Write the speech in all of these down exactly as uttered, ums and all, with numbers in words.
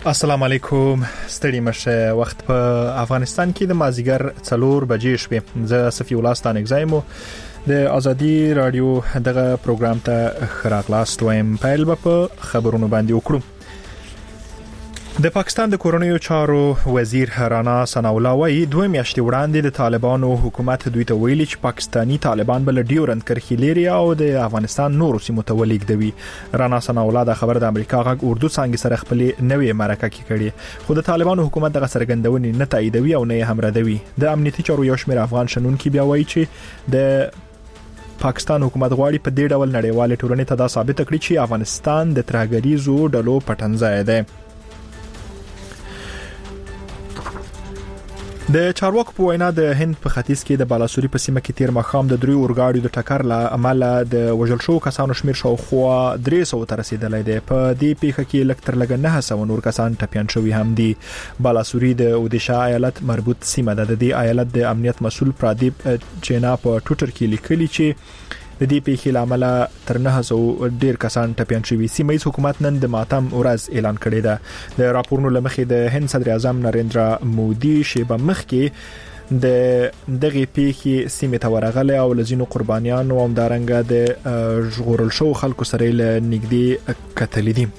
السلام علیکم. ستړي مشه. وخت په افغانستان کې د مازیګر څلور بجې شوې. زه صفی الله ستانک زایم د ازادي رادیو دغه پروګرام ته خراغلاست وایم. پیل به په خبرونو باندې وکړو. د پاکستان د کورونیو چارو وزیر رانا ثناء الله وايي دوه میاشتې وړاندې د طالبانو حکومت دوی ته ویلي چې پاکستانی طالبان بل ډیورند کرخي لري او د افغانستان نورو سیمو ته ولیږدوي. رانا ثناء الله د خبر د امریکا غږ اردو څنګه سره خپل نوې مرکه کې کړي، خو د طالبانو حکومت دغه سرګندونې نه تاییدوي او نه هم ردوي. د امنیتي چارو یو شمېر افغان شنونکي بیا وایي چې د پاکستان حکومت غواړي په دې ډول نړیوال ټولنې ته دا ثابت کړي چې افغانستان د ترهګریزو ډلو پټنځای دی. د چارواکو په وینا د هند په ختیځ کې د بالاسوري په سیمه کې تیر مخام د دریو اورګاډیو د ټکر له امله د وژل شو کسانو شمیر شاوخوا درې سوه ته رسیدلی دی. په دې پیښه کې لږ تر لږه نه سوه نور کسان ټپیان شوي هم دي. بالاسوري د اودیشا ایالت مربوط سیمه ده. د دې ایالت د امنیت مسؤل پرادیپ چینا په ټوئیټر کې لیکلي چې د دې پیښې لامل تر نه سوه ډیر کسان ټپیان شوي. سیمه حکومت نن د ماتم ورځ اعلان کړی ده. د راپورونو لمخې د هند صدر اعظم نریندرا مودي شیبه مخکې د دغه پیښې سیمه ته ورغله او لزینو قربانیانو او دارنګه د ژغورل شو خلکو سره له نږدې کتل دي.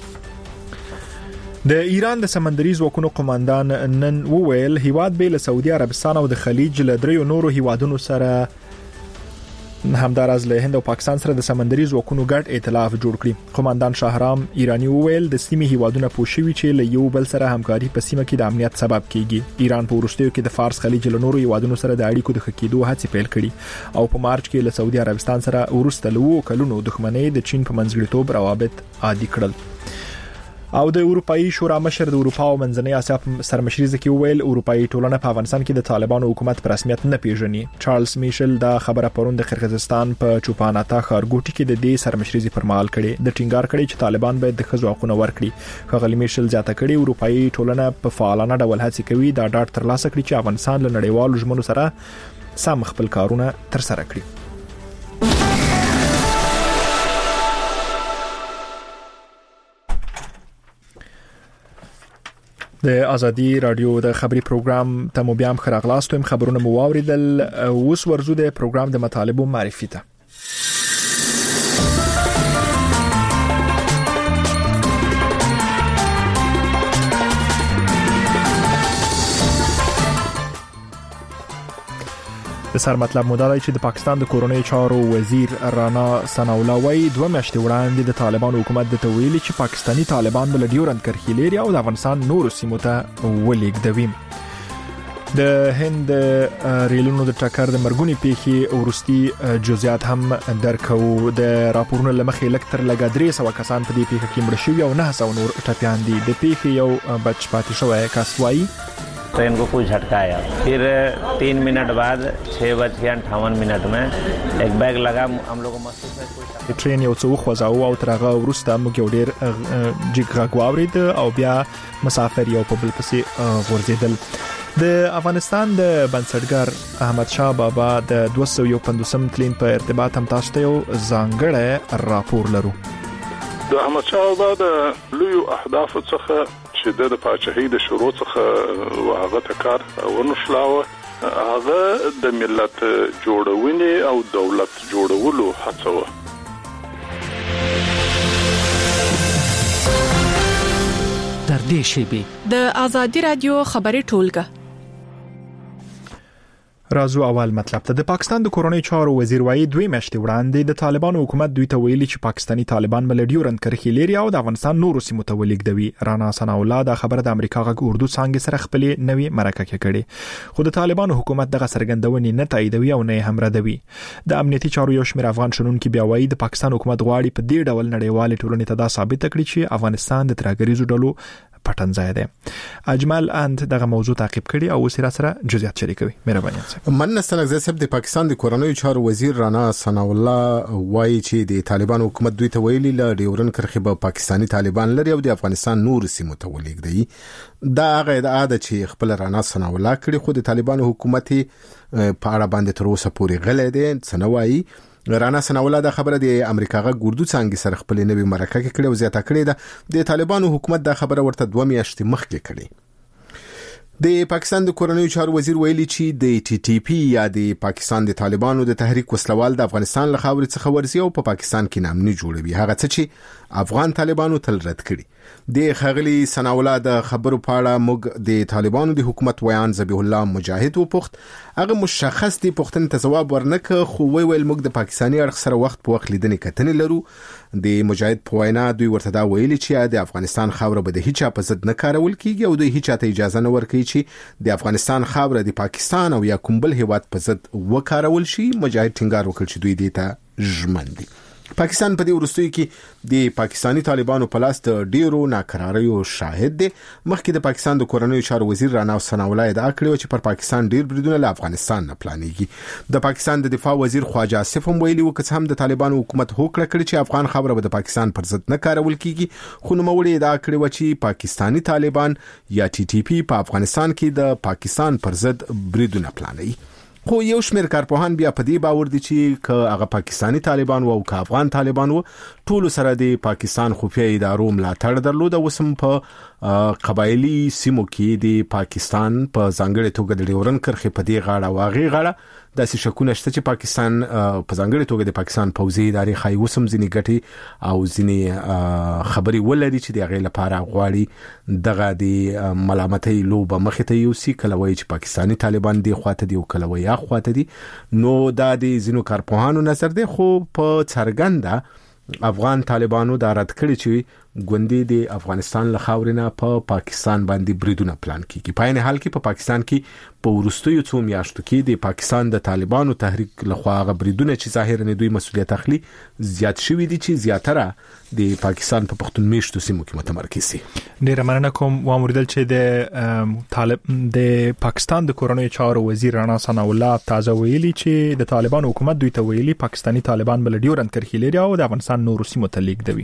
د ایران د سمندري ځواکونو قوماندان نن وویل هیواد به له سعودي عربستان او د خلیج له دریو نورو هیوادونو سره همدارز له هند او پاکستان سره د سمندري ځواکونو ګډ ائتلاف جوړ کړي. قوماندان شاهرام ایرانی وویل د سیمې هیوادونو پوښوي چې له یو بل سره همکاري په سیمه کې د امنیت سبب کیږي. ایران په وروستیو کې د فارس خلیج له نورو هیوادونو سره د اړیکو د خکېدو هڅې پیل کړي او په مارچ کې له سعودي عربستان سره ورسته له کلونو دښمنۍ د چین په منځګړیتوب روابط عادي کړل. او د اروپאי شورا مشر د اروپا او منځنۍ اسیا سرمشري ځکه ویل اروپאי ټولنه په افغانستان کې د طالبانو حکومت پر رسمیت نه پیژني. چارلز میشل دا خبره پرون د قرغیزستان په چوپاناتا ښارګوټي کې د دې سرمشري پر مهال کړي. د ټینګار کړي چې طالبان باید د ښځو حقوق ورکړي. خغلی میشل زیاته کړي اروپאי ټولنه په فعالانه ډول هڅه کوي دا ډاډ ترلاسه کړي چې افغانستان له نړیوالو ژمنو سره سم خپل کارونه تر سره کړي. د ازادي رادیو د خبري پروګرام ته مو بیا هم خراغلاست ویم. خبرونه مو واوریدل. اوس ورزو د پروګرام د مطالبو معرفي ته. د سر مطلب مو دا دی چې د پاکستان د کورونیو چارو وزیر رانا ثناء الله وايي دوه میاشتې وړاندې د طالبانو حکومت د تویلي چې پاکستانی طالبان بل ډیورند کرخي لري او د افغانستان نورو سیمو ته ولیږدوي. د هند ریلونو د ټکر د مرګونی پیښې ورستي جزئیات هم درکو. د راپورونو لمخې لږ تر لږه درې سوه کسان په دې پیښه کې مړه شوي او نه سوه نور ټپیان دي. د پیښې یو بچ پاتې شوی کس وايي ट्रेन को कुछ झटका आया, फिर तीन मिनट बाद छः बज के अट्ठावन मिनट में एक बैग लगा. हम लोग महसूस है कोई ट्रेन یو څو خوځاو او ترغه ورسته موږ یو ډیر جګ غږ واورید او بیا مسافر یو په بل پسې غورځیدل. د افغانستان د بنسټګر احمد شاه بابا د دوه سوه پنځوسم تلین په ارتباط هم تاسو ته یو ځانګړی راپور لرو. د احمد شاه بابا د لوی اهداف څخه چې د پاچاهۍ د شروع څخه هغه تکار ونشلاوه هغه د ملت جوړونې او دولت جوړولو هڅه وه. در دې شیبې د ازادي رادیو خبري ټولګه رازو اول مطلب ته. د پاکستان د کورونیو چارو وزیر وايي دوه میاشتې وړاندې د طالبانو حکومت دوی ته ویلي چې پاکستانی طالبان بل ډیورند کرخي لري او د افغانستان نورو سیمو ته ولیږدوي. رانا ثناء الله دا خبره د امریکا غږ اردو څنګه سره خپل نوې مرکه کې کړي، خو د طالبانو حکومت دغه سرګندونې نه تاییدوي او نه هم ردوي. د امنیتي چارو یو شمېر افغان شنونکي بیا وايي د پاکستان حکومت غواړي په دې ډول نړیوال ټولنې ته دا ثابت کړي چې افغانستان د ترهګریزو ډلو پټنځای دی. اجمل اند دغه موضوع تعقیب کړي او سره سره جزئیات شریکوي. مهرباني وکړئ. مننه ستنګ زسب. د پاکستان د کورونیو چارو وزیر رانا ثناء الله وايي چې د طالبان حکومت دوی ته ویلي ل ډیورن کرخي به پاکستانی طالبان لري او د افغانستان نور سیمو ته ولیږدي. دا هغه ادعا ده چې خپل رانا ثناء الله کړي، خو د طالبان حکومت په اړه باندې تر اوسه پورې غلې دي. څنګه وايي رانا ثناءالله د خبره د امریکا غا ګوردو څنګه سره خپل نوې مرکه کې کړې او زیاته کړې ده د طالبانو حکومت د خبره ورته دوه میاشتې مخکې کړې د پاکستان د کورنیو چارو وزیر ویلي چې د ټي ټي پی یا د پاکستان د طالبانو د تحریک وسلوال د افغانستان له خاورې څخه ورزي او په پا پاکستان کې نامني جوړوي هغه څه چې افغان طالبانو تل رد کړي د خغلی ثناءالله د خبرو پاړه موږ د طالبانو د حکومت ویان ذبیح الله مجاهد و پخت هغه مشخص دی پختن ته جواب ورنک خو وی ویل موږ د پاکستاني اړخ سره وخت په وخت لیدنې کتنې لرو د مجاهد په وینا دوی ورته دا ویلي چې د افغانستان خاوره به د هیڅ په ضد نه کارول کیږي او دوی هیڅ ته اجازه نه ورکوي چې د افغانستان خاوره د پاکستان او یا کوم بل هیواد په ضد وکارول شي مجاهد ټینګار وکړ چې دوی دې ته ژمن دي پاکستان په دې ورستوي کې د پاکستانی طالبانو په لاس د ډیرو ناکراریو شاهد دي مخکې د پاکستان د کورنیو چارو وزیر رانا ثناءالله ادعا کړې چې پر پاکستان ډیر بریدونه له افغانستان نه پلانېږي د پاکستان د دفاع وزیر خواجه آصف هم ویلي و چې هم د طالبانو حکومت هوکړه کړې چې افغان خبره به د پاکستان پر ضد نه کارول کیږي خو نو مولي ادعا کړې و چې پاکستانی طالبان یا ټي ټي پی په افغانستان کې د پاکستان پر ضد بریدونه پلانوي خو یو شمېر کارپوهان بیا په دې باور دي چې که هغه پاکستانی طالبان او که افغان طالبان وو ټول سره د پاکستان خفیه ادارو ملاتړ درلود او سم په قبایلی سیمو کې د پاکستان په ځانګړي توګه د ډیورن کرښې په دې غاړه واغې غاړه داسې شکونه شته چې پاکستان په ځانګړي توګه د پاکستان پوځي ادارې خای وسم ځینې ګټي او ځینې خبري ولري چې د هغې لپاره غواړي دغه د ملامتۍ لوبه مخې ته یوسي کله وایي چې پاکستانی طالبان دی خواته دی او کله وایي اخواته دي نو دا د ځینو کارپوهانو نظر دی خو په څرګنده افغان طالبانو دا رد کړی چې ګوندې د افغانستان له خاورینه په پا پاکستان باندې بریدونه پلان کیږي په عین حال کې په پا پاکستان کې په ورستیو څو میاشتو کې د پاکستان د طالبانو تحریک لخوا غ بریدونه چې ظاهرا دوی مسولیت اخلي زیات شوي دي چې زیاتره د پاکستان په پختون میشتو سیمو کې متمرکز دي ډیر مننه کوم و موریدل چې د طالب د پاکستان د کورنیو چارو وزیر رانا ثناءالله تازه ویلي چې د طالبان حکومت دوی ته ویلي پاکستانی طالبان بل ډیورن کرښې لري او د افغانستان نورو سیمو ته لیږدوي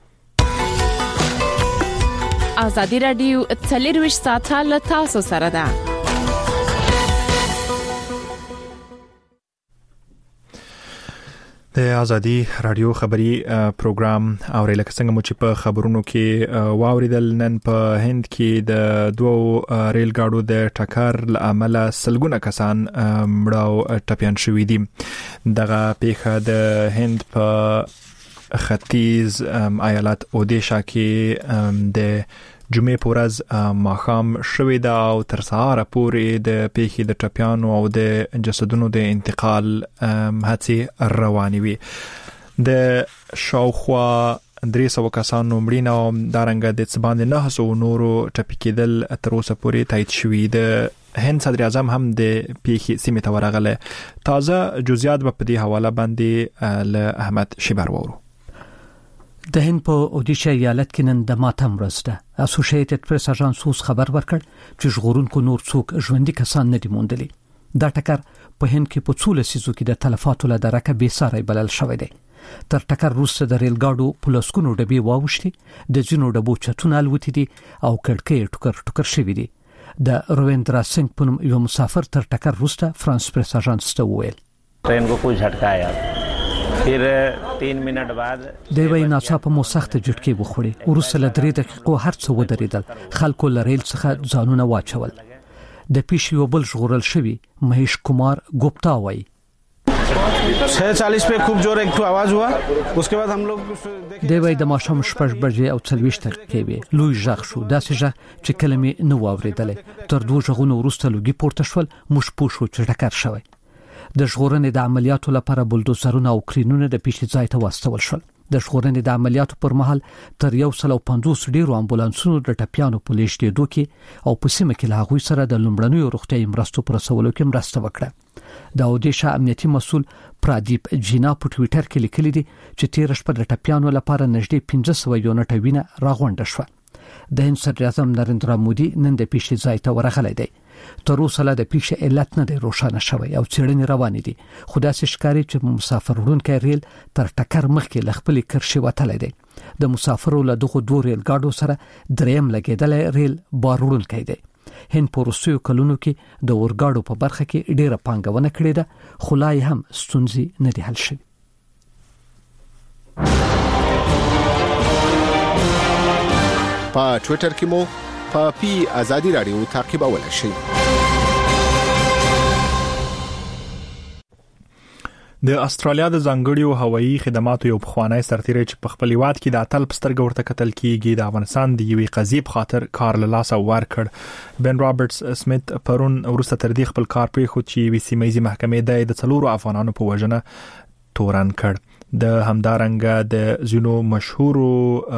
ازادي رادیو څلور ساعته له تاسو سره ده د ازادي رادیو خبري پروګرام او لکه څنګه مو چې په خبرونو کې واوریدل نن په هند کې د دوو ریل ګاډو د ټکر لامل سلګونه کسان مړه ټپيان شوي دي دغه پیښه د هند په ختیز ایالت اودیشا کې د جمعې په ورځ ماښام شوې ده او تر سهاره پورې د پیښې د ټپیانو او د جسدونو د انتقال هڅې روانې وي د شاوخوا درې سوه کسانو مړینه او دارنګه د څه باندې نهه سوه نورو ټپي کېدل تر اوسه پورې تایید شوي د هند صدر اعظم هم د پیښې سیمې ته ورغله تازه جزئیات به په دې حواله باندې له احمد شیبر وورو د هند په اودیشا ایالت کې نن د ماتم ورځ ده اسوسییټډ پریس اژانس اوس خبر ورکړ چې ژغورونکو نور څوک ژوندۍ کسان نه دي موندلي دا ټکر په هند کې په څو لسیزو کې د تلفاتو له درکه بې ساري بلل شوی دی تر ټکر وروسته د ریل ګاډو په لسګونو ډبې واوښتې د ځینو ډبو چتونه الوتې دي او کړکۍ ټوکر ټوکر شوي دي د رویندرا سنگ په نوم یو مسافر تر ټکر وروسته فرانس پریس اژانس ته وویل ट्रेन को कुछ झटका आया फिर तीन मिनट बाद د وای ناڅاپه مو سخت جټکی وخوړي ورسره له درې دقیقو هر څه ودرېدل خلکو لریل څخه ځانونه واچول د پیش یو بل ژغورل شوی مهیش कुमार गुप्ता وای छह चालीस पे खूब जोर एक तो आवाज हुआ उसके बाद हम लोग د وای د ماشوم شپږ بجې او څلوېښت دقیقې وی لوی ژغ شو داسې ژغ چې کلمې نه واورېدل تر دوه ژغونو وروسته لوګي پورته شول مش پوښو چې ټکر شوی د ژغورنې د عملیاتو لپاره بولدوزرونه او کرینونه د پیښې ځای ته واستول شول د ژغورنې د عملیاتو پر مهال تر یو سل او پنځوس ډیرو امبولانسونو د ټپیانو په لیږدېدو کې او په سیمه کې له هغوی سره د لومړنیو روغتیايي مرستو پر رسولو کې مرسته وکړه د اودیشا امنیتي مسول پرادیپ جینا په ټویټر کې لیکلي دي چې تیر شپه د ټپیانو لپاره نږدې پنځه سوه یونټه وینه راغونډه شوه د هند صدر اعظم نریندرا مودي نن د پیښې ځای ته ورغلی دی تر اوسه لا د پیښې علت نه دی روښانه شوی او څېړنې روانې دي خو داسې ښکاري چې مسافر وړونکی ریل تر ټکر مخکې له خپلې کرښې وتلی دی د مسافرو له دغو دوو ریل ګاډو سره دریم لګېدلی ریل بار وړونکی دی هند په وروستیو کلونو کې د اورګاډو په برخه کې ډېره پانګونه کړې ده خو لا یې هم ستونزې نه دي حل شوي په ټوئیټر کې مو په پی ازادي رادیو تعقیبولای شئ. د استرالیا د ځانګړیو هوایي خدماتو یو پخوانی سرتیری چې په خپل هیواد کې د اتل پسترګ ورته قتل کیږي د افغانستان د یوې قضیې په خاطر کار له لاسه ورکړ. بن رابرټس سمیت پرون ورسته تر دې خپل کار پرې خو چې وی سیمایي محکمې د څلورو افغانانو په وژنه تورن کړ. د همدارنګه د زینو مشهورو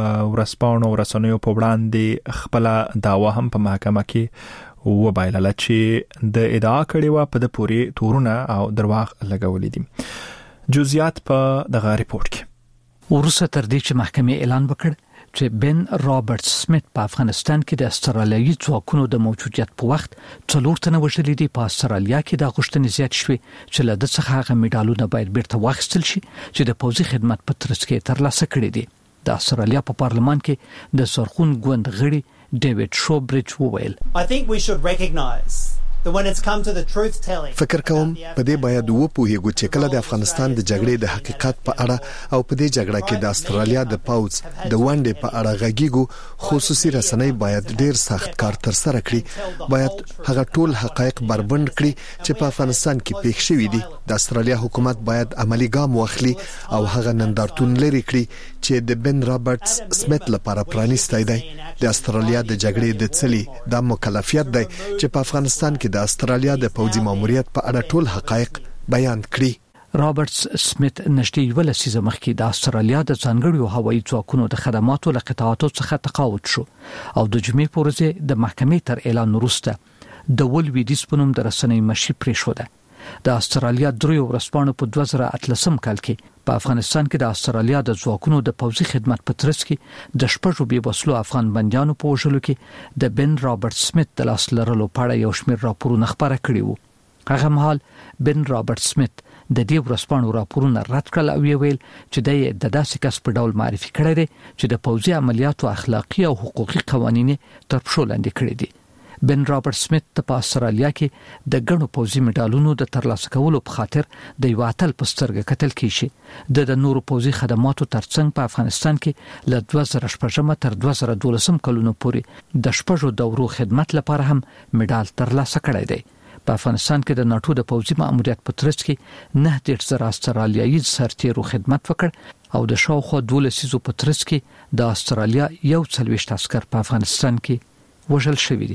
ورسپانو ورسنیو په وړاندې خپل داوا هم په محکمه کې وبایلله چې د ادعا کړي و په د پوري تورونه او درواغ لګولې دي. جزئیات په دغه ریپورت کې ورسره تر دې چې محکمې اعلان وکړ چې بن رابرټس سمیت په افغانستان کې د استرالیایي ځواکونو د موجودیت په وخت څلور تنه وژل دي. په استرالیا کې د غوښتنې زیات شوې چې له د څخه هغه میډالونه باید بیرته واخیستل شي چې د پوځي خدمت په ترڅ کې ترلاسه کړي دي. د استرالیا په پارلمان کې د سرخون ګوند غړي ډیوډ شوبریج وویل I think we should recognize that when it's come to the truth telling فکر کوم په دې باید وپوهیږو چې کله د افغانستان د جګړې د حقیقت په اړه او په دې جګړه کې د استرالیا د پوز د ونډې په اړه غږیږو. خصوصي رسنۍ باید ډیر سخت کار تر سره کړي، باید هغه ټول حقایق بربند کړي چې په افغانستان کې پیښ شوي دي. د استرالیا حکومت باید عملی ګام واخلي او هغه نندارتون لري کړي چې د بن رابرټس سمیت لپاره پرانیستی دی. د استرالیا د جګړې د څلي د مکلفیت دی چې په افغانستان کې د استرالیا د پوځي ماموریت په اړه ټول حقایق بیان کړي. رابرټس سمیت نشټي یو لسیزه مخکې د استرالیا د ځانګړیو هوایي ځواکونو د خدماتو له قطاعاتو څخه تقاعد شو او د جمعې په ورځ د محکمې تر اعلان وروسته د ولویدیس په نوم د رسنۍ مشي پرې شو. ده د استرالیا دریو ورسپانو په دوه زره اتلسم کال کې په افغانستان کې د استرالیا د ځواکونو د پوځي خدمت په ترڅ کې د شپږو بې وسلو افغان بنديانو په وژلو کې د بن رابرټس سمیت د لاس لرلو په اړه یو شمېر راپورونه خبره کړي وو. هغه مهال بن رابرټس سمیت د دې ورسپانو راپورونه رد کړل او ویل چې د داسې کس په ډول معرفي کړی دی چې د پوځي عملیاتو اخلاقی او حقوقي قوانین تر پښو لاندې کړی دي. بن رابرټ سمیت په استرالیا کې د ګڼو پوځي میډالونو د ترلاسه کولو په خاطر د یو اتل په سترګه کتل کیږي. د نورو پوځي خدماتو ترڅنګ په افغانستان کې له دوه زره شپږم تر دوه زره دولسم کلونو پورې د شپږو دورو خدمت لپاره هم میډال ترلاسه کړی دی. په افغانستان کې د ناتو د پوځي ماموریت په ترڅ کې نه ډیر زره استرالیایي سرتیرو خدمت وکړ او د شاوخوا دولس سیزو په ترڅ کې د استرالیا یو څلويشت عسكر په افغانستان کې وژل شوی دي.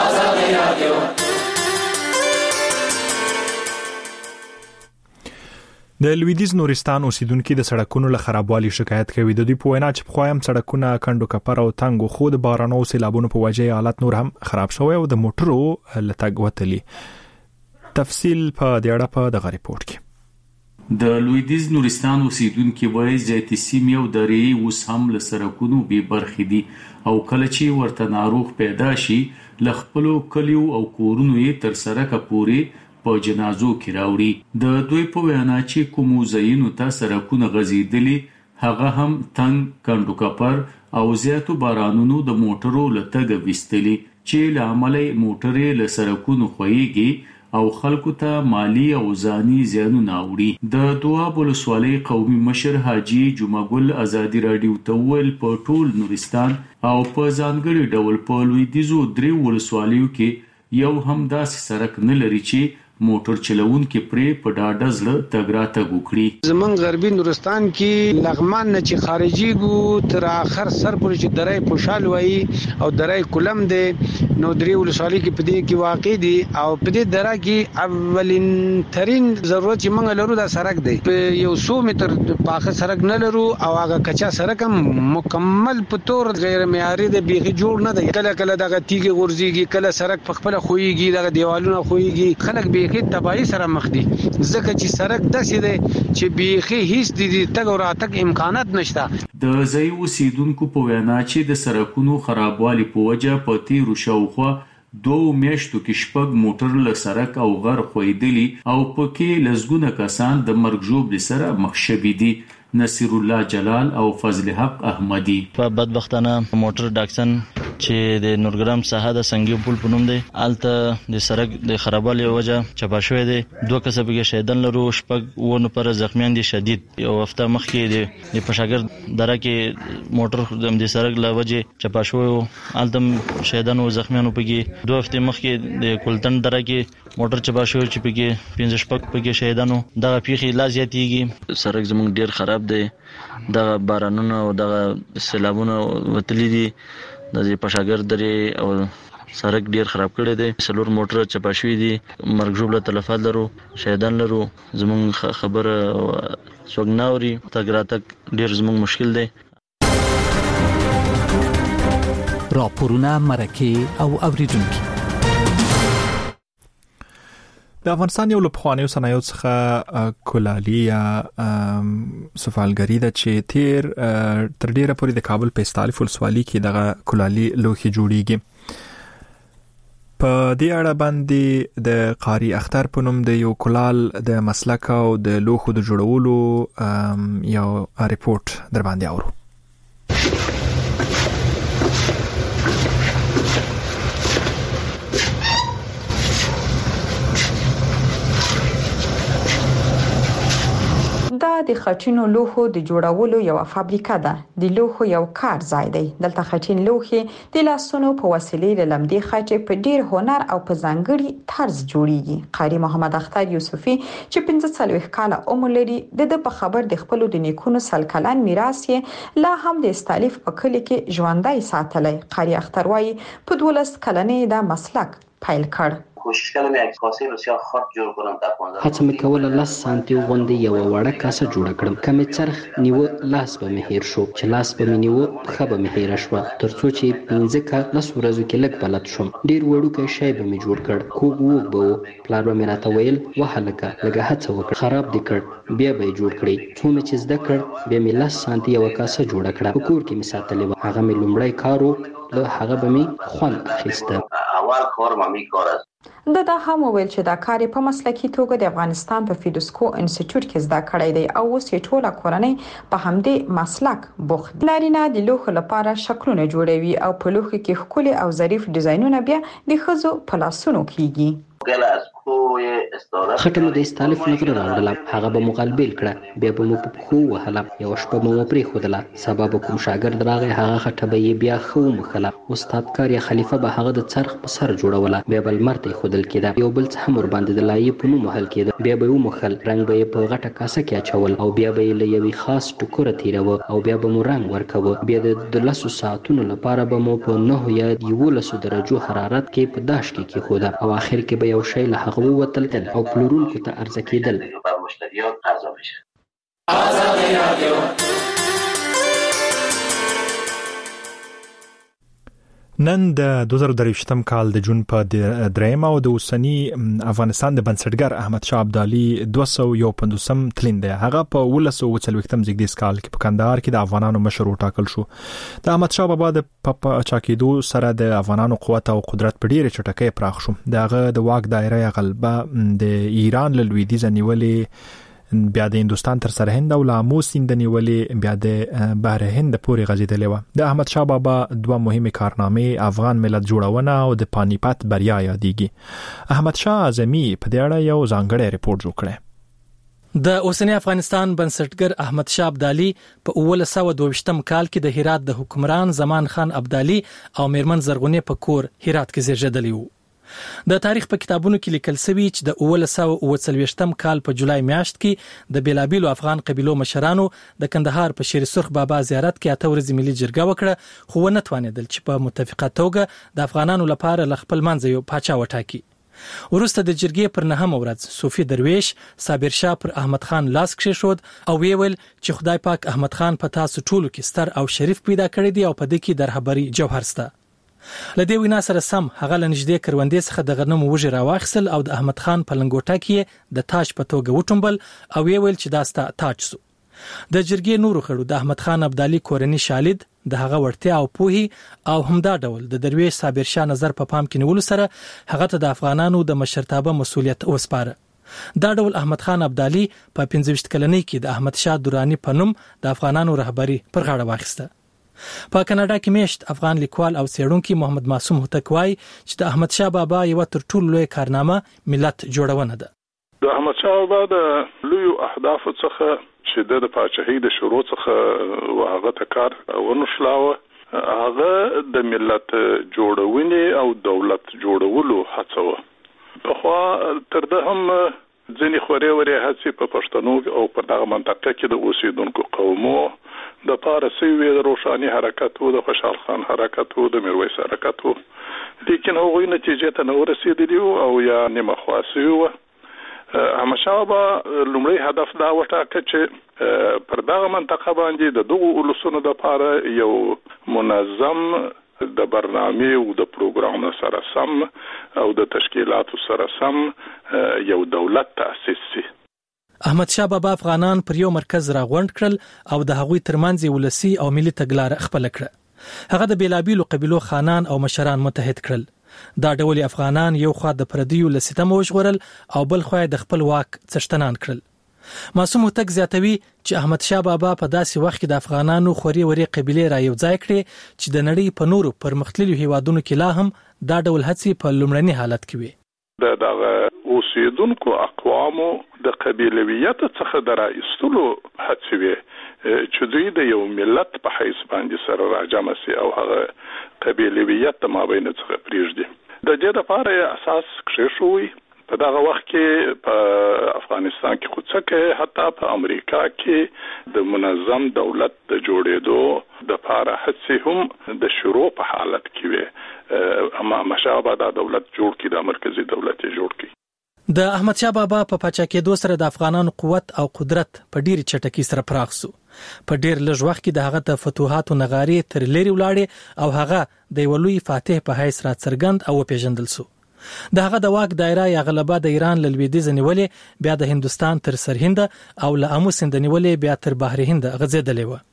د لویدیز نورستان اوسیدونکو د سړکونو له خرابوالي شکایت کوي. د دوی په وینا چې په خوایم سړکونه کندو کپر او تنګو خو د بارانو سیلابونو په وجه حالت نور هم خراب شوی او د موټرو لټګ وتلی. تفصیل په دې اړه په دغه ریپورت کې د لویدیز نورستان اوسیدونکو وایي چې سیمه او درې اوس هم له سړکونو به برخې دي او کله چې ورته ناروغ پیدا شي لخپلو کلیو او کورونو یې تر سړک پورې په جنازو کې راوړي. د دوی په وینا چې کومو ځایونو ته سړکونه غزیدلي هغه هم تنګ کندو کپر او زیاتو بارانونو د موټرو لټګ وستلي چې لامل موټرې له سړکونو خوېږي او خلکو ته مالی او ځاني زیانونه اوري. د دواب ولسوالۍ قومي مشر حاجی جمعګل ازادي رادیو ته ویل په ټول نورستان او په ځانګړي ډول په لویدیزو درې ولسوالیو کې یو هم داسې سړک نه لري چې موټر چلوونکي پرې په ډاډه زړه تګ راتګ وکړي. زمون غربي نورستان کې لغمان نه چې خارجي ګو تر اخر سر پورې چې درې پوشال وای او درې کولم دي نو درې ولسوالۍ کې پدې کې واقع دي او پدې درا کې اولین ترين ضرورت چې موږ لرو دا سړک دی. په یو څو متر پاخه سړک نه لرو او هغه کچا سړک هم مکمل په تور غیر معیاري دی، بیخي جوړ نه دی. کله کله دغه تیګي غورځيږي، کله سړک په خپل خوېږي، دغه دیوالونه خوېږي، خلک بیخي تباہی سره مخ دي. ځکه چې سړک داسې دی چې بیخي هیڅ د تګ او راتګ امکانات نشته. د ځای اوسیدونکو په وینا چې د سړکونو خرابوالي په وجه په تیرو شاوخوا دوه میاشتو کې شپږ موټر له سړک او غر خوېدلي او پکې لزګونه کسان د مرګ ژوبل سره مخ شوي دي. نصیر الله جلال او فضل حق احمدی په بدبختانه موټر ډاکسن چې د نورګرام ساحه د سنگي پل په نوم دی الته د سړک د خرابوالي وجه چپا شوې دي. دوه کسب کې شهیدان لرو، شپږ ونه پر زخمیان دي شدید. یو هفته مخکې د پشاګر دره کې موټر د سړک له وجه چپا شوې، الته شهیدان او زخمیان پکې. دوه هفته مخکې د کولتن دره کې موټر چپا شوې چې پکې پنځه شپږ پکې شهیدانو. دغه پیښې لا زیاتېږي. سړک زموږ ډیر خراب دی. دغه بارانونه او دغه سیلابونه وتلي دي. د پشاګر درې او سړک ډیر خراب کړی دی. څلور موټر چپا شوي دي. مرګ ژوبله تلفات لرو، شهیدان لرو. زموږ خبره څوک نه اوري. تګ راتګ ډیر زموږ مشکل دی. راپورونه، مرکې او اوریدونکي. د افغانستان یو له پخوانیو صنایعو څخه کولالي یا سفالګري ده چې تیر تر ډیره پورې د کابل په استالف ولسوالۍ کې دغه کولالي لوښي جوړیږي. په دې اړه باندې د قاری اختر په نوم د یو کولال د مسلک او د لوښو د جوړولو یو ریپورت در باندې اورو. دا د خټینو لوښو د جوړولو یو فابریکه ده. د لوښو یو کار ځای دی. دلته خټین لوښي د لاسونو په وسیلې له لمدې خټې په ډیر هنر او په ځانګړي طرز جوړیږي. قاری محمد اختر یوسفی چې پنځه څلوېښت کاله عمر لري، د په خبر د خپل د نیکونو سل کلن میراث یې لا هم د استالف په کلی کې ژوندۍ ساتلی. قاری اختر وايي په دولس کلنې دا مسلک پیل کړ. کوشش کردم یک کاسه بسیار خرد جور کنم در پانزده. هڅه مې کوله لاس سانتي غوندې یو وړه کاسه جوړه کړم. کمې چرخ نیو لاس به مې هیر شو، چې لاس به مې نیو پښه به مې هیر شو، ترڅو چې پنځه کا لس ورځو کې لږ بلد شوم. ډیر وړوکی شی به مې جوړ کړ. کوږ ووږ به و. پلار به مې راته ویل وهلکه لږه هڅه وکړه، خراب دې کړ، بیا به یې جوړ کړې. څو مې چې زده کړ بیا مې لاس سانتي یو کاسه جوړه کړه. په کور کې مې ساتلې وه. هغه مې لومړی کار و، له هغه به مې خوند اخیسته. اول کار ما می کار است. د دا هم ویل چې دا کار په مسلکي توګه د افغانستان په فیدوسکو انسټیټیوټ کې زده کړی دی او اوس یې ټوله کورنۍ په همدې مسلک بوخت. نارینه د لوښو لپاره شکلونه جوړوي او په لوښو کې ښکلي او ظریف ډیزاینونه بیا د ښځو په لاسونو کیږي. خټه مو د استالف نغره راوړله، هغه به مو غلبیل کړه، بیا به مو په پښو وهله. یوه شپه به مو پرېښودله. سبا به کوم شاګرد راغی، هغه خټه به یې بیا ښه وموښله. استاد کار یا خلیفه به هغه د څرخ په سر جوړوله، بیا به لمر ته ایښودل کېده. یو بل څه هم ورباندې د لایې په نوم وهل کېده. بیا به یې وموښل، رنګ به یې په غټه کاسه کې اچول او بیا به یې له یوې خاص ټوکره تېروه او بیا به مو رنګ ورکوه. بیا د لسو ساعتونو لپاره به مو په نهو یا یولسو درجو حرارت کې په داش کې کېښوده او آخر کې به یو شی له هغه ووتل او پلورونکو ته عرضه کېدل. نن د دوه زره درویشتم کال د جون په درېیمه او د اوسنی افغانستان د بنسټګر احمد شاه ابدالي دوه سوه یو پنځوسم تلین دی. هغه په اوولس سوه څلوېښتم زیږدیز کال کې په کندهار کې د افغانانو مشر وټاکل شو. د احمد شاه بابا د پاچا کېدو سره د افغانانو قوت او قدرت په ډیره چټکۍ پراخ شو. دغه د واک دایره غلبه د ایران له لویدیځ نیولې، بیا د هندوستان تر سرهند او لامو سیند نیولې، بیا د بحر هند پورې غځېدلې وه. د احمد شاه بابا دوه مهمه کارنامې افغان ملت جوړونه او د پانیپت بریا یادېږي. احمد شاه اعظمي په دې اړه یو ځانګړی ریپورت جوړ کړی. د اوسنی افغانستان بنسټګر احمد شاه ابدالي په اوولس سوه دوه ویشتم کال کې د هرات د حکمران زمان خان ابدالي او میرمن زرغونې په کور هرات کې زیږیدلی وو. د تاریخ په کتابونو کې لیکل شوی چې د اوولس سوه اووه څلوېښتم کال په جولای میاشت کې د بیلابیلو افغان قبیلو مشرانو د کندهار په شیر سرخ بابا زیارت کې اته ورځې ملي جرګه وکړه، خو ونه توانېدل چې په متفقه توګه د افغانانو لپاره له خپل منځه یو پاچا وټاکي. وروسته د جرګې پر نهمه ورځ صوفي درویش صابر شاه پر احمد خان لاس کېښود او ویل چې خدای پاک احمد خان په تاسو ټولو کې ستر او شریف پیدا کړی دی او په دې کې د رهبري جوهر شته. له دې وینا سره سم هغه له نږدې کروندې څخه د غنمو وږي راواخیستل او د احمد خان په لنګوټه کې د تاج په توګه وټومبل او یې ویل چې دا ستا تاج سو. د جرګې نورو خړو د احمد خان ابدالي کورنۍ شالید د هغه ورتیا او پوهې او همدا ډول د درویش صابر شاه نظر په پام کې نیولو سره هغه ته د افغانانو د مشرتابه مسولیت وسپاره. دا ډول احمد خان ابدالي په پنځه ویشت کلنۍ کې د احمد شاه درانی په نوم د افغانانو رهبری پر غاړه واخیسته. په کاناډا کې میشت افغان لیکوال او څېړونکي محمد معصوم هوتک وایي چې د احمد شاه بابا یو تر ټولو لوی کارنامه ملت جوړونه ده. د احمد شاه بابا د لوی اهداف څخه چې د پاچاهۍ د شروع څخه وهغه تکار ونشلاوه هغه د ملت جوړونې او دولت جوړولو هڅه و. خو تر ده هم ځینې خوري وري هڅې په پښتنو او په دغه منطقه کې د اوسیدونکو قومو د پارسي وی د روشاني حرکت او د خوشحال خان حرکت او د میرویس حرکت و، لیکن هغوی نتیجې ته نه ورسېدلی او یا نیمه خاصي و. احمد شاه بابا لومړی هدف دا وټاکه چې پر دغه منطقه باندې د دغو ولسونو لپاره یو منظم د برنامه او د پروګرام سره سم او د تشکیلاتو سره سم یو دولت تأسیس شي. احمد شاه بابا افغانان پر یو مرکز راغونډ کړل او د هغوی ترمنځ ولسی او ملي تګلارې خپل کړه. هغه د بیلابیلو قبیلو خانان او مشران متحد کړل. دا ډول افغانان یو خوا د پردیو لسیتم وژغورل او بل خوا د خپل واک څښتنان کړل. معصوم هوتک زیاتوي چې احمد شاه بابا په داسې وخت کې د افغانانو خوري وري قبيله را یو ځای کړي چې د نړۍ په نورو پرمختللو هیوادونو کې لا هم دا ډول هڅې په لومړني حالت کې وي. د دغه اوسیدونکو اقوامو د قبیلویت څخه د راایستلو هڅې وي چې دوی د یو ملت په حیث باندې سره راجمع سي او هغه قبیلویت مابین څخه پریږدي. د دې لپاره اساس کېښوي. په دغه وخت کې په افغانستان کې خو څکه حتی په امریکا کې د منظم دولت د جوړېدو د لپاره هڅې هم د شروع په حالت کې وي. اما مشابه دا دولت جوړ کړي، د مرکزی دولت جوړ کړي. د احمد شاه بابا په پاچا کېدو سره د افغانانو قوت او قدرت په ډیره چټکۍ سره پراخ شو. په ډیر لږ وخت کې د هغه د فتوحاتو نغارې تر لري ولاړې او هغه د ولوی فاتح په حیث را څرګند او پیژندل شو. د هغه د واک دایره یا غلبه د ایران له لویدیځ نیولې بیا د هندستان تر سرهند او له امو سیند نیولې بیا تر بحر هند غځېدلې و.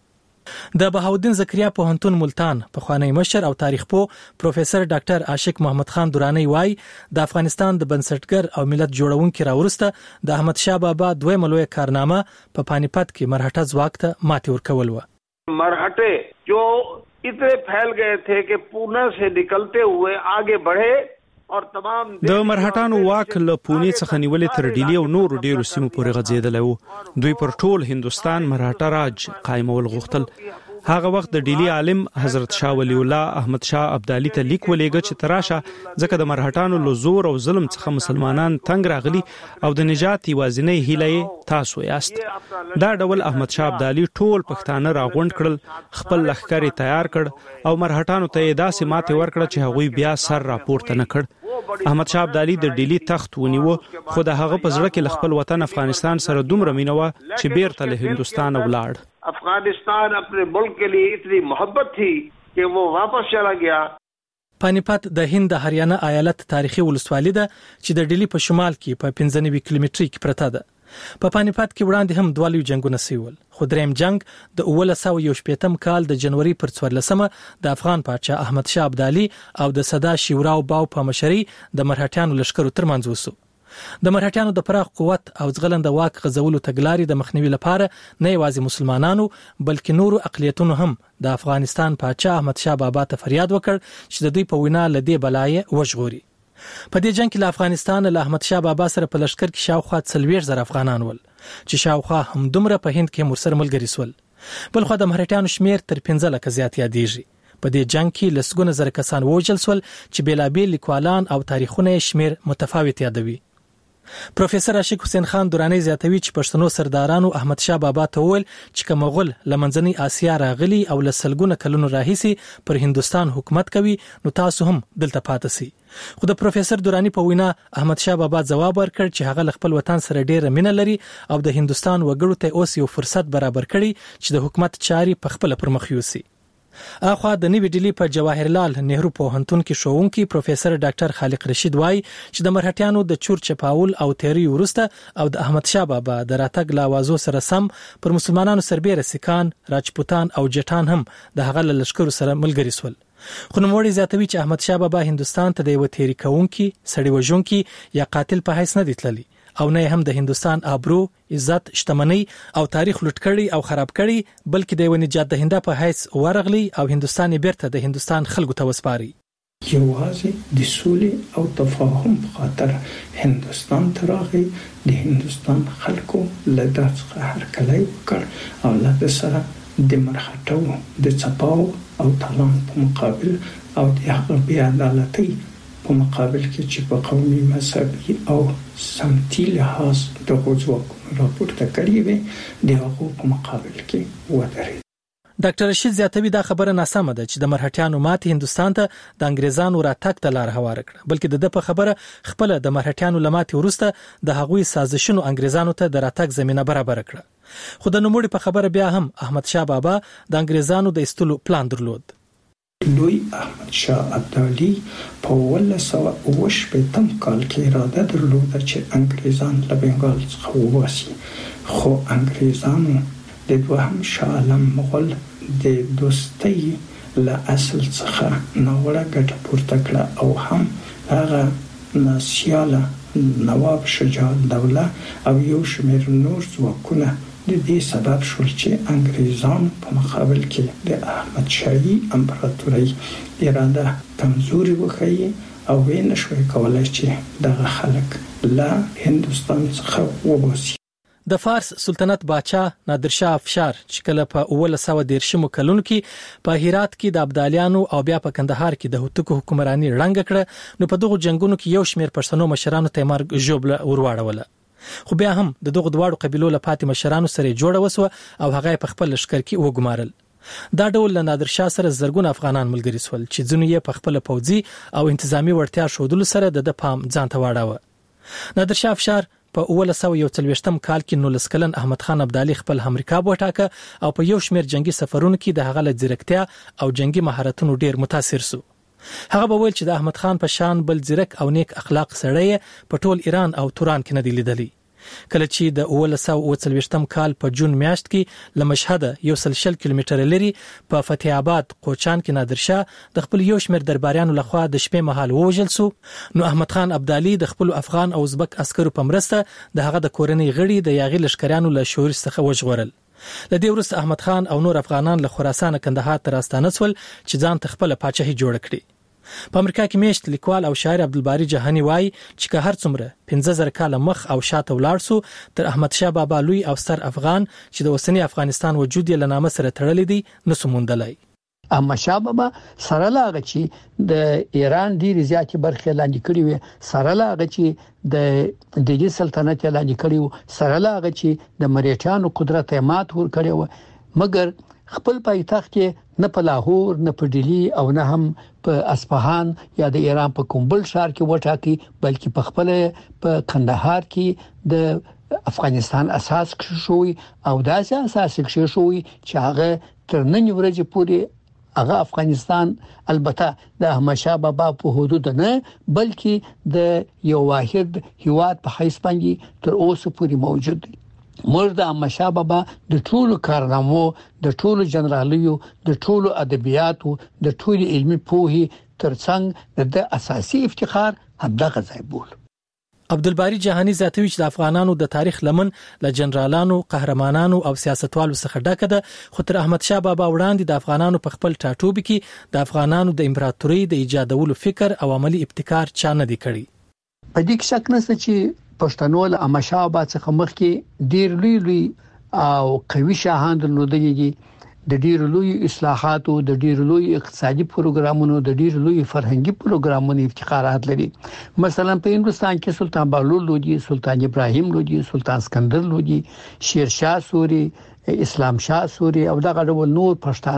د بهاودین زکریا پوهنتون ملتان په خوانی مشر او تاریخ پو پروفیسور ډاکټر عاشق محمد خان درانی وای د افغانستان د بنسټګر او ملت جوړونکو راورسته د احمد شاه بابا دویمه لوی کارنامه په پانیپت کې مرهټه ځواک ته ماتې ورکول و. مرهټه جو اتنے پھیل گئے تھے کہ پونا سے نکلتے ہوئے آگے بڑھے. د مرهټانو واک له پونی څخه نیولې تر ډیلی او نور ډیرو سیمو پورې غځېدل وو. دوی پر ټول هندستان مرهټه راج قائمول غوښتل. هغه وخت د ډیلی عالم حضرت شاه ولی الله احمد شاه ابدالي ته لیک ولېږه چې تراشه ځکه د مرهټانو له زور او ظلم څخه مسلمانان تنگ راغلي او د نجات یوازینی هیله تاسو یاست. دا ډول احمد شاه ابدالي ټول پښتانه راغونډ کړل، خپل لښکرې تیار کړ او مرهټانو ته داسې ماته ورکړه چې هغوی بیا سر راپورته نه کړ. احمد شاه ابدالي د ډیلی تخت ونیو، خو د هغه په زړه کې خپل وطن افغانستان سره دومره مینه و چې بیرته له هندستان ولاړ. افغانستان اپنے ملک کے لیے اتنی محبت تھی کہ وہ واپس چلا گیا. پانیپت د هند هریانه ایالت تاریخي ولسوالۍ ده چې د ډیلی په شمال کې په پنځه نوي کیلومتري کې پرته ده. په پانیپت کې وړاندې هم دوه لوی جنگونه سوي، خو دریم جنگ د اوله سوه یو شپېتم کال د جنوري پر څوارلسمه د افغان پاچا احمد شاه ابدالي او د سدا شیوراو باو په مشرۍ د مرهټیانو لشکرو ترمنځ وسو. د مرهټیانو د پراخ قوت او ځغلند واک غزولو تګلارې د مخنیوي لپاره نه یوازې مسلمانانو بلکې نورو اقلیتونو هم د افغانستان پاچا احمد شاه بابا ته فریاد وکړ چې د دوی په وینا لدی بلای وژغوري. په دې جنگ کې له افغانستان له احمد شاه بابا سره په لشکر کې شاوخوا څلوېښت زره افغانان ول چې شاوخوا هم دومره په هند کې مرسر ملګری سول. بل خو د مرهټیانو شمیر تر پنځه لکه زیات یادېږي. په دې جنگ کې لسګونه زره کسان ووژل سول چې بیلابیل لیکوالان او تاریخونه شمیر متفاوت یادوي. پروفیسور عاشق حسین خان درانی زیاتوي چې پښتنو سردارانو احمد شاه بابا ته وویل چې کوم مغول لمنځنۍ آسیا راغلي او لسلګونه کلونو راهیسي پر هندستان حکومت کوي نو تاسو هم دلته پاتې سئ. خو د پروفیسور درانی په وینا احمد شاه بابا ځواب ورکړ چې هغه خپل وطن سره ډیره مینه لري او د هندستان وګړو ته اوس یو فرصت برابر کړي چې د حکومت چاري په خپل پرمخ یوسي. اخوا د نوې ډیلی په جواهرلال نهرو پوهنتون کې شوونکی پروفیسور ډاکټر خالق رشید وای چې د مرهټیانو د چور چپاول او تیری ورسته او د احمد شاه بابا د راتګ لاوازو سره سم پر مسلمانانو سربېره سکان، راجپوتان او جټان هم د هغه لشکرو سره ملګری سول. خو نوموړي زیاتوي چې احمد شاه بابا هندستان ته د یو تیری کوونکی، سړی وژونکی یا قاتل په حیث نه دی تللی او نه هم د هندستان آبرو، عزت، شتمنۍ او تاریخ لوټ کړي او خراب کړي، بلکې د یو نجات دهنده په حیث ورغلی او هندستان بیرته د هندستان خلکو ته وسپاري. یوازې د سولې او تفاهم په خاطر هندستان ته راغی، د هندستان خلکو له دغه څخه هرکلی وکړ او له سره د مرهټو د څپاو او تالان په مقابل او د هغه بې عدالتۍ په مقابل کې چې په قومي، مذهبي او سمتي لحاظ دغه ځواکونه راپورته کړي وي، د هغو په مقابل کې ودرېد. ډاکټر رشید زیاتوي دا خبره ناسمه ده چې د مرهټیانو ماتې هندستان ته د انګریزانو راتګ ته لار هواره کړه، بلکې د ده په خبره خپل د مرهټیانو لماتې وروسته د هغوی سازشونو انګریزانو ته د راتګ زمينه برابر کړه. خو د نوموړي په خبره بیا هم احمد شاه بابا د انګریزانو د استلو پلان درلود. لوی احمد شاه ابدالي په ولس او وشپږم کال کې اراده درلوده چې انګریزان له بنګال څخه وباسي، خو انګریزانو د دوهم شاه عالم مغول د دوستۍ له اصل څخه ناوړه ګټه پورته کړه او هم هغه ناسیاله نواب شجاع الدوله او یو شمېر نور ځواکونه د دې سبب شول چې انګریزان په مقابل کې د احمد شاهي امپراتورۍ اراده کمزوري وښیي او ویې نشوای کولای چې دغه خلک له هندوستان څخه وباسي. د فارس سلطنت باچا نادر شاه افشار چې کله په اوله سوه دیرشمو کلونو کې په هرات کې د ابدالیانو او بیا په کندهار کې د هوتکو حکمراني ړنګ کړه، نو په دغه جنگونو کې یو شمېر پښتنو مشرانو ته مرګ ژوبله ورواړوله. خو بیا هم د دغه دواړو قبیلو له پاتې مشرانو سره جوړه وسوه او هغه په خپل لشکر کې وګمارل. دا ډول له نادر شاه سره زرګون افغانان ملګري سول چې ځینې یې په خپل پوځي او انتظامی وړتیا شودلو سره د پام ځان ته واړاوه. نادر شاه افشار په اوله سوه یو څلوېښتم کال کې نولس کلن احمد خان ابدالي خپل همرکاب وټاکه او په یو شمېر جنگي سفرونو کې د هغه له ځیرکتیا او جنگي مهارتونو ډیر متاثر سو. هغه به ویل چې د احمد خان په شان بل ځیرک او نیک اخلاق سړی په ټول ایران او توران کې نه دی لیدلی. کله چې د اوله سوه اوه څلوېښتم کال په جون میاشت کې له مشهد یو سل شل کیلومتره لري په فتح آباد قوچان کې نادر شاه د خپل یو شمېر درباریانو لخوا د شپې مهال ووژل سو، نو احمد خان ابدالي د خپل افغان او ازبک عسکرو په مرسته د هغه د کورنۍ غړي د یاغي لشکریانو له شورش څخه وژغورل. لدې وروسته احمد خان او نور افغانان له خراسان کندهار ته راستانه سول چې ځان ته خپل پاچاهي جوړ کړي. په امریکا کې میشت لیکوال او شاعر عبدالباری جهانی وایي چې که هر څومره پنځه زره کاله مخ او شاته ولاړ سو، تر احمد شاه بابا لوی او ستر افغان چې د اوسنی افغانستان وجود یې له نامه سره تړلی دی نسو موندلی. احمد شاه بابا سره لاغه چې د ایران ډیره زیاتې برخې لاندې کړې وي، سره لاغه چې د دغه سلطنت لاندې کړی وو، سره لاغه چې د مریټانو قدرت یې مات ور کړی و، مګر خپل پایتخت کې نه په لاهور نه په ډیلی او نه هم په اصفهان یا د ایران په کوم بل ښار کې وټاکي، بلکې په خپل په کندهار کې د افغانستان اساس کښوي او داسې اساس کښوي چې هغه تر نن ورځې پورې هغه افغانستان البته د احمد شاه بابا په حدود نه بلکې د یو واحد هیواد په حیث باندې تر اوسه پورې موجود دی. موږ د احمد شاه بابا د ټولو کارنامو، د ټولو جنرالیو، د ټولو ادبیاتو، د ټولو علمي پوهې ترڅنګ د اساسي افتخار همدغه ځای بول. عبدالباری جهانی زیاتوي چې د افغانانو د تاریخ لمن له جنرالانو، قهرمانانو او سیاستوالو څخه ډکه ده، خو تر احمد شاه بابا وړاندې د افغانانو په خپل ټاټوبي کې د افغانانو د امپراتورۍ د ایجادولو فکر او عملی ابتکار چا نه دی کړی. په دې کې شک نشته چې پښتنو له احمد شاه بابا څخه مخکې ډیر لوی لوی او قوي شاهان درلودلي دي، د ډیر لوی اصلاحاتو، د ډیر لوی اقتصادي پروګرامونو، د ډیر لوی فرهنګي پروګرامونو افتخارات لري. مثلا په هندستان کې سلطان بهلول لودي، سلطان ابراهیم لودي، سلطان اسکندر لودي، شیر شاه سوري، اسلام شاه سوري او دغه ډول نور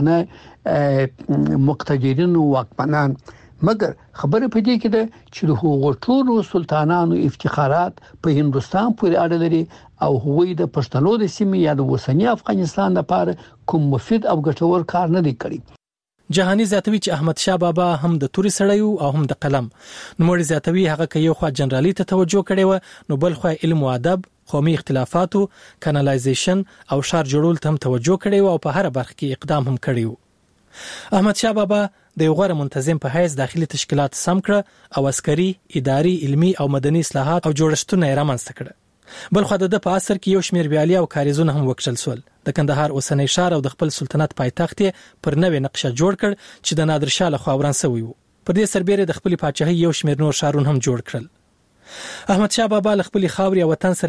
پښتانه مقتدرین او واکمنان. مګر خبره پدې کې ده چې د هغو ټولو سلطانانو افتخارات په هندستان پورې اړه لري او هغوی د پښتنو د سیمې یا د اوسنی افغانستان لپاره کوم مفید او ګټور کار نه دی کړی. جهانی زیاتوي چې احمد شاه بابا هم د توري سړی او هم د قلم. نوموړي زیاتوي هغه که یو خوا جنرالي ته توجه کړي و، نو بل خوا علم او ادب، قومي اختلافاتو، کانالایزیشن او شار جوړول ته هم توجه کړي و او په هر برخه کې اقدام هم کړی و. احمد شاه بابا د یو غوره منتظم په حیث داخلي تشکیلات سم کړ او عسکري، اداري، علمي او مدني اصلاحات او جوړښتونه یې رامنځته کړل. بل خو د په اثر کې یو شمېر بیالي او کاریزونه هم وکړل سول. د کندهار اوسنۍ ښار او د خپل سلطنت پایتخت پر نوې نقشه جوړ کړ چې د نادر شاه له خوا وران شوی و. په دې سربېره د خپل پاچاهۍ یو شمېر نور ښارونه هم جوړ کړل. احمد شاه بابا له خپل خاورې او وطن سره